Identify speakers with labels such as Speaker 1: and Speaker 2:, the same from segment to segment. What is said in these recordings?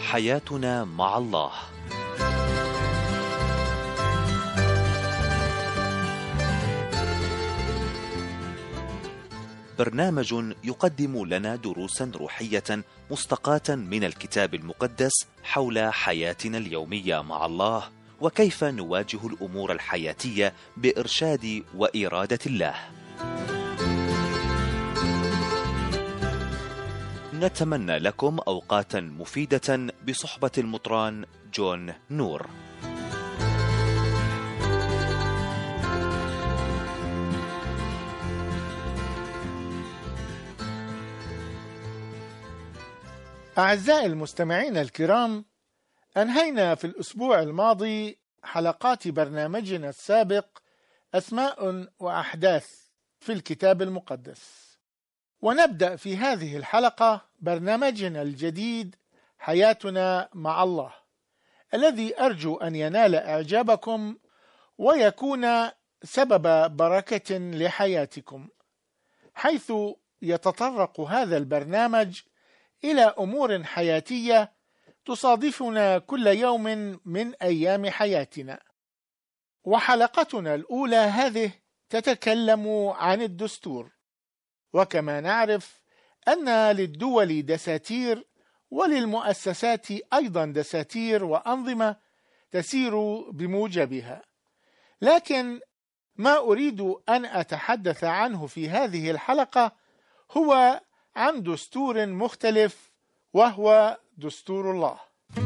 Speaker 1: حياتنا مع الله. برنامج يقدم لنا دروسا روحية مستقاة من الكتاب المقدس حول حياتنا اليومية مع الله، وكيف نواجه الأمور الحياتية بإرشاد وإرادة الله. نتمنى لكم أوقاتا مفيدة بصحبة المطران جون نور.
Speaker 2: أعزائي المستمعين الكرام، أنهينا في الأسبوع الماضي حلقات برنامجنا السابق أسماء وأحداث في الكتاب المقدس، ونبدأ في هذه الحلقة برنامجنا الجديد حياتنا مع الله، الذي أرجو أن ينال إعجابكم ويكون سبب بركة لحياتكم، حيث يتطرق هذا البرنامج إلى أمور حياتية تصادفنا كل يوم من أيام حياتنا. وحلقتنا الأولى هذه تتكلم عن الدستور، وكما نعرف أن للدول دساتير وللمؤسسات أيضا دساتير وأنظمة تسير بموجبها، لكن ما أريد أن أتحدث عنه في هذه الحلقة هو عن دستور مختلف، وهو دستور الله.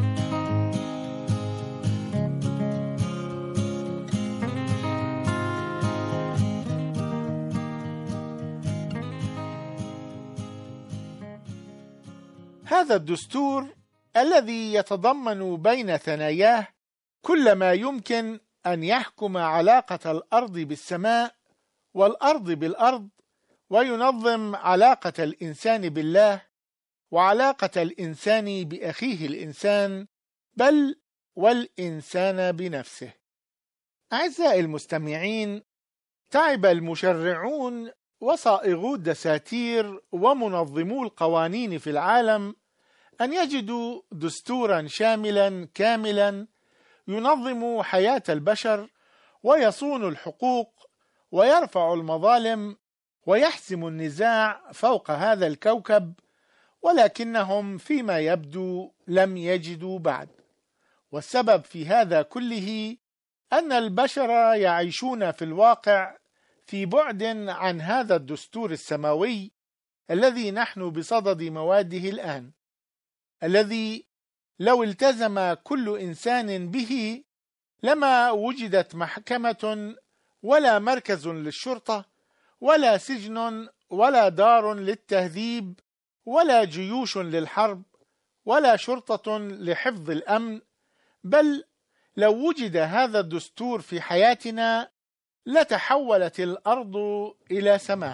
Speaker 2: هذا الدستور الذي يتضمن بين ثناياه كل ما يمكن أن يحكم علاقة الأرض بالسماء والأرض بالأرض، وينظم علاقة الإنسان بالله وعلاقة الإنسان بأخيه الإنسان، بل والإنسان بنفسه. أعزائي المستمعين، تعب المشرعون وصائغو الدساتير ومنظمو القوانين في العالم أن يجدوا دستورا شاملا كاملا ينظم حياة البشر ويصون الحقوق ويرفع المظالم ويحسم النزاع فوق هذا الكوكب، ولكنهم فيما يبدو لم يجدوا بعد. والسبب في هذا كله أن البشر يعيشون في الواقع في بعد عن هذا الدستور السماوي الذي نحن بصدد مواده الآن، الذي لو التزم كل إنسان به لما وجدت محكمة ولا مركز للشرطة ولا سجن ولا دار للتهذيب ولا جيوش للحرب ولا شرطة لحفظ الأمن، بل لو وجد هذا الدستور في حياتنا لتحولت الأرض إلى سماء.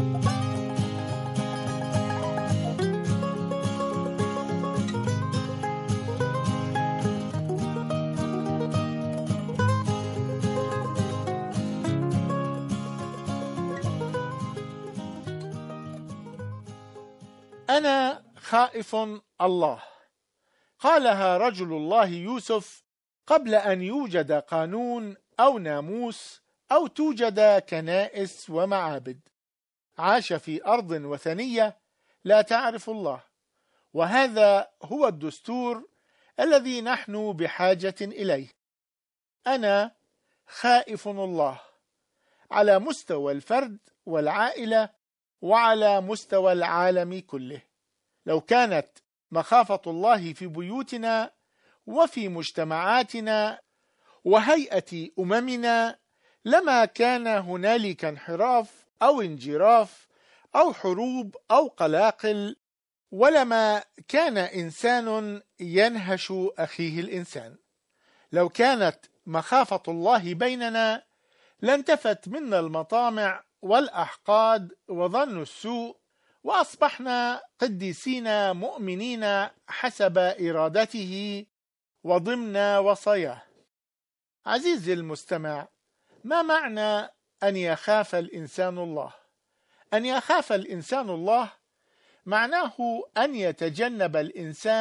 Speaker 2: أنا خائف الله، قالها رجل الله يوسف قبل أن يوجد قانون أو ناموس أو توجد كنائس ومعابد. عاش في أرض وثنية لا تعرف الله، وهذا هو الدستور الذي نحن بحاجة إليه. أنا خائف الله على مستوى الفرد والعائلة وعلى مستوى العالم كله. لو كانت مخافة الله في بيوتنا وفي مجتمعاتنا وهيئة أممنا لما كان هنالك انحراف أو انجراف أو حروب أو قلاقل، ولما كان إنسان ينهش أخيه الإنسان. لو كانت مخافة الله بيننا لانتفت منا المطامع والأحقاد وظن السوء، وأصبحنا قديسين مؤمنين حسب إرادته وضمن وصاياه. عزيزي المستمع، ما معنى أن يخاف الإنسان الله؟ أن يخاف الإنسان الله معناه أن يتجنب الإنسان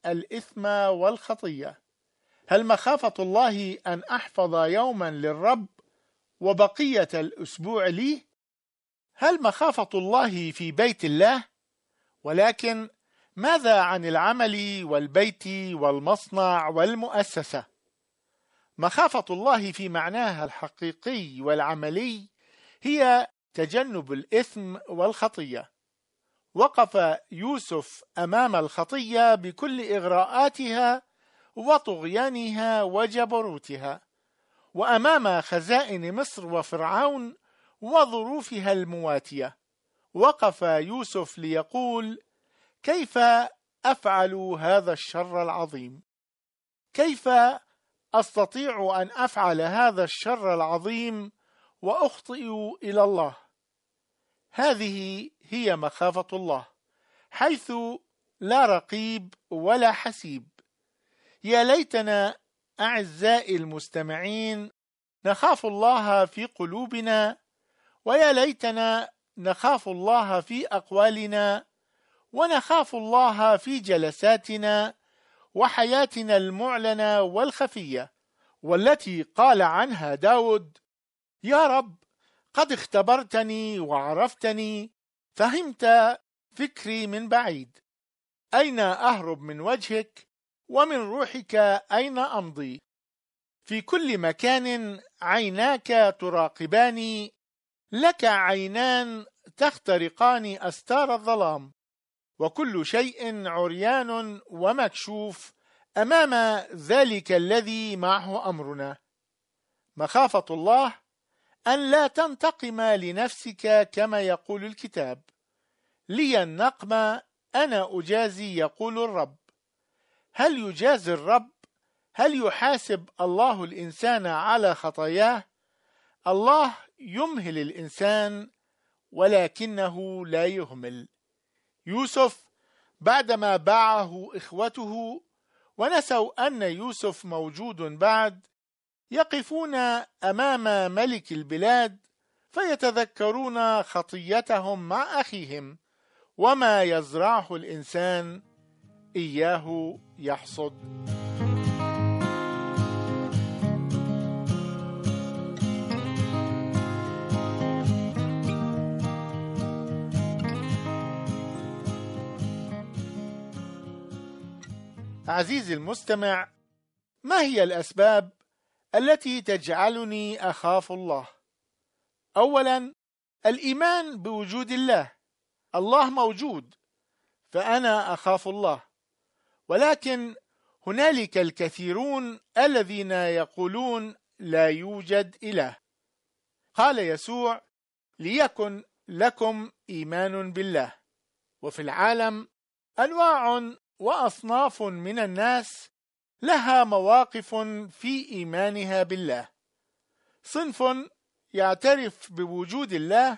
Speaker 2: الإثم والخطية. هل مخافة الله أن أحفظ يوما للرب وبقية الأسبوع لي؟ هل مخافة الله في بيت الله؟ ولكن ماذا عن العمل والبيت والمصنع والمؤسسة؟ مخافة الله في معناها الحقيقي والعملي هي تجنب الإثم والخطية. وقف يوسف أمام الخطية بكل إغراءاتها وطغيانها وجبروتها، وأمام خزائن مصر وفرعون وظروفها المواتية. وقف يوسف ليقول: كيف أفعل هذا الشر العظيم؟ كيف أستطيع أن أفعل هذا الشر العظيم وأخطئ إلى الله؟ هذه هي مخافة الله، حيث لا رقيب ولا حسيب. يا ليتنا أعزائي المستمعين نخاف الله في قلوبنا، ويا ليتنا نخاف الله في أقوالنا، ونخاف الله في جلساتنا وحياتنا المعلنة والخفية، والتي قال عنها داود: يا رب قد اختبرتني وعرفتني، فهمت فكري من بعيد. أين أهرب من وجهك؟ ومن روحك أين أمضي؟ في كل مكان عيناك تراقباني، لك عينان تخترقان أستار الظلام، وكل شيء عريان ومكشوف أمام ذلك الذي معه أمرنا. مخافة الله أن لا تنتقم لنفسك كما يقول الكتاب: لي النقم أنا أجازي يقول الرب. هل يجازي الرب؟ هل يحاسب الله الإنسان على خطاياه؟ الله يمهل الإنسان ولكنه لا يهمل. يوسف بعدما باعه إخوته ونسوا أن يوسف موجود بعد، يقفون أمام ملك البلاد فيتذكرون خطيتهم مع أخيهم، وما يزرعه الإنسان إياه يحصد. عزيزي المستمع، ما هي الأسباب التي تجعلني أخاف الله؟ أولا، الإيمان بوجود الله. الله موجود فأنا أخاف الله، ولكن هنالك الكثيرون الذين يقولون لا يوجد إله. قال يسوع: ليكن لكم إيمان بالله. وفي العالم أنواع وأصناف من الناس لها مواقف في إيمانها بالله. صنف يعترف بوجود الله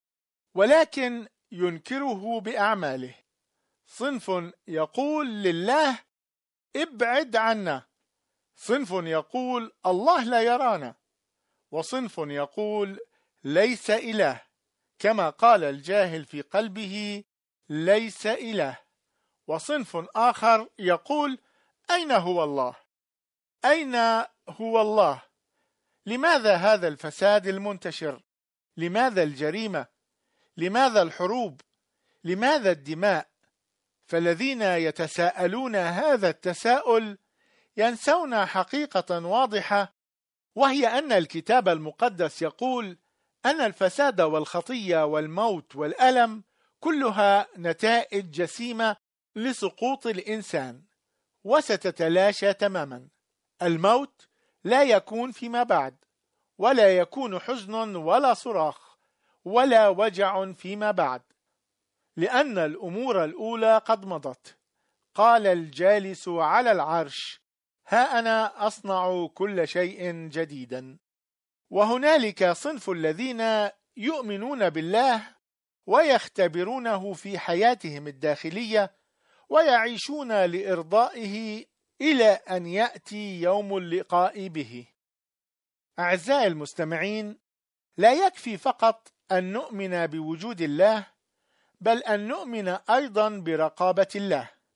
Speaker 2: ولكن ينكره بأعماله. صنف يقول لله: ابعد عنا. صنف يقول: الله لا يرانا. وصنف يقول: ليس إله، كما قال الجاهل في قلبه: ليس إله. وصنف آخر يقول: أين هو الله؟ أين هو الله؟ لماذا هذا الفساد المنتشر؟ لماذا الجريمة؟ لماذا الحروب؟ لماذا الدماء؟ فالذين يتساءلون هذا التساؤل ينسون حقيقة واضحة، وهي أن الكتاب المقدس يقول أن الفساد والخطية والموت والألم كلها نتائج جسيمة لسقوط الإنسان، وستتلاشى تماما. الموت لا يكون فيما بعد، ولا يكون حزن ولا صراخ ولا وجع فيما بعد، لأن الأمور الأولى قد مضت. قال الجالس على العرش: ها أنا أصنع كل شيء جديدا. وهنالك صنف الذين يؤمنون بالله ويختبرونه في حياتهم الداخلية ويعيشون لإرضائه إلى أن يأتي يوم اللقاء به. أعزائي المستمعين، لا يكفي فقط أن نؤمن بوجود الله، بل أن نؤمن أيضا برقابة الله.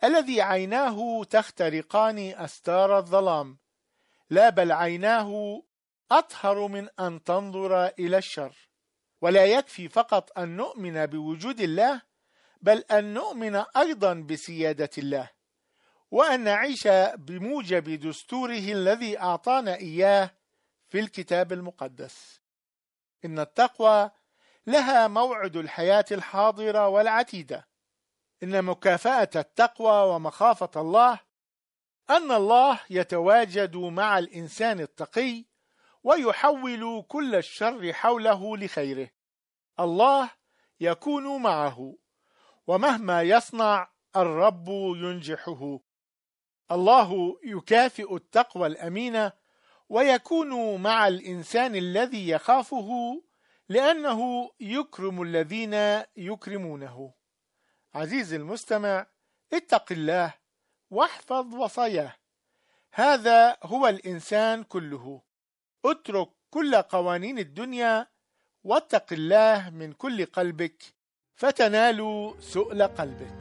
Speaker 2: الذي عيناه تخترقان أستار الظلام، لا بل عيناه أطهر من أن تنظر إلى الشر. ولا يكفي فقط أن نؤمن بوجود الله، بل أن نؤمن أيضا بسيادة الله، وأن نعيش بموجب دستوره الذي أعطانا إياه في الكتاب المقدس. إن التقوى لها موعد الحياة الحاضرة والعتيدة. إن مكافأة التقوى ومخافة الله أن الله يتواجد مع الإنسان التقي ويحول كل الشر حوله لخيره. الله يكون معه، ومهما يصنع الرب ينجحه. الله يكافئ التقوى الأمينة ويكون مع الإنسان الذي يخافه، لأنه يكرم الذين يكرمونه. عزيزي المستمع، اتق الله واحفظ وصاياه. هذا هو الإنسان كله. اترك كل قوانين الدنيا واتق الله من كل قلبك، فتنال سؤل قلبك.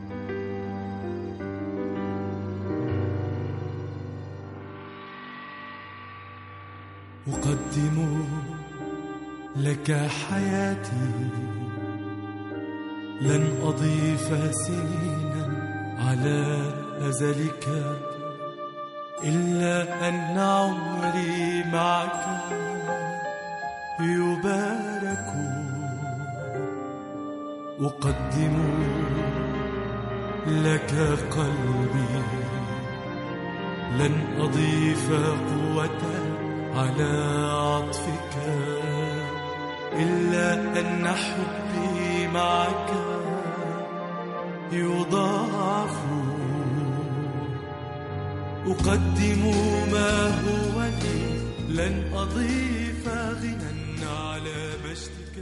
Speaker 3: أقدم لك حياتي، لن أضيف سنينا على أزلك، إلا أن عمري معك يبارك. أقدم لك قلبي، لن أضيف قوة على عطفك، إلا أن حبي معك يضاعف. أقدم ما هو لي، لن أضيف غنى على مجدك.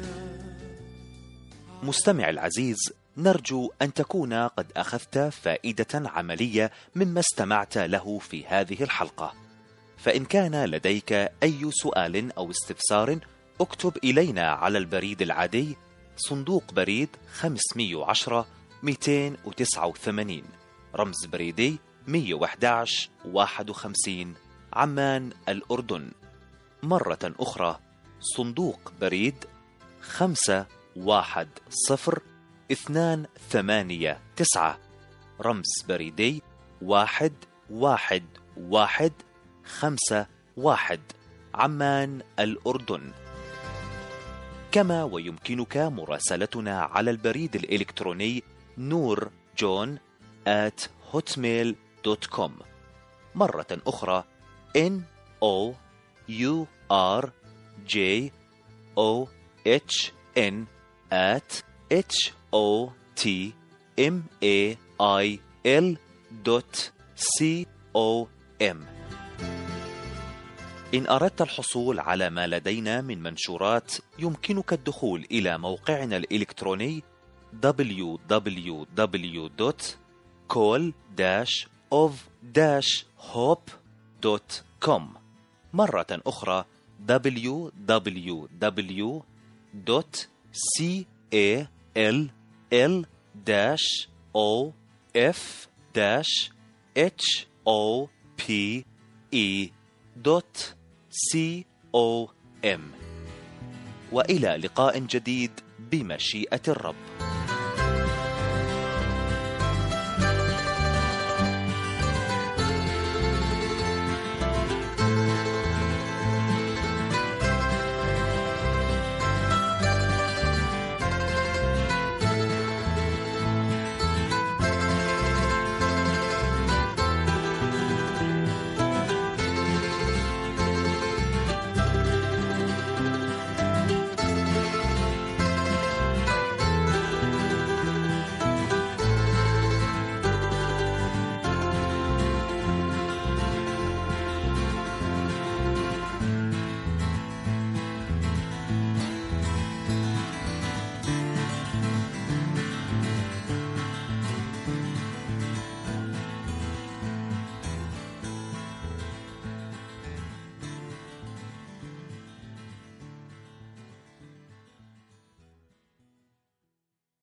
Speaker 1: مستمع العزيز، نرجو أن تكون قد أخذت فائدة عملية مما استمعت له في هذه الحلقة. فإن كان لديك أي سؤال أو استفسار، اكتب إلينا على البريد العادي صندوق بريد 510 289 رمز بريدي 111 51 عمان الأردن. مرة أخرى صندوق بريد 510-289 رمز بريدي 11151 عمان الأردن. كما ويمكنك مراسلتنا على البريد الإلكتروني noorjohn@hotmail.com. مرة أخرى NOORJOHN@hotmail.com. إن أردت الحصول على ما لدينا من منشورات، يمكنك الدخول إلى موقعنا الإلكتروني www.call-of-hope.com. مرة أخرى www.call-of-hope.com. وإلى لقاء جديد بمشيئة الرب.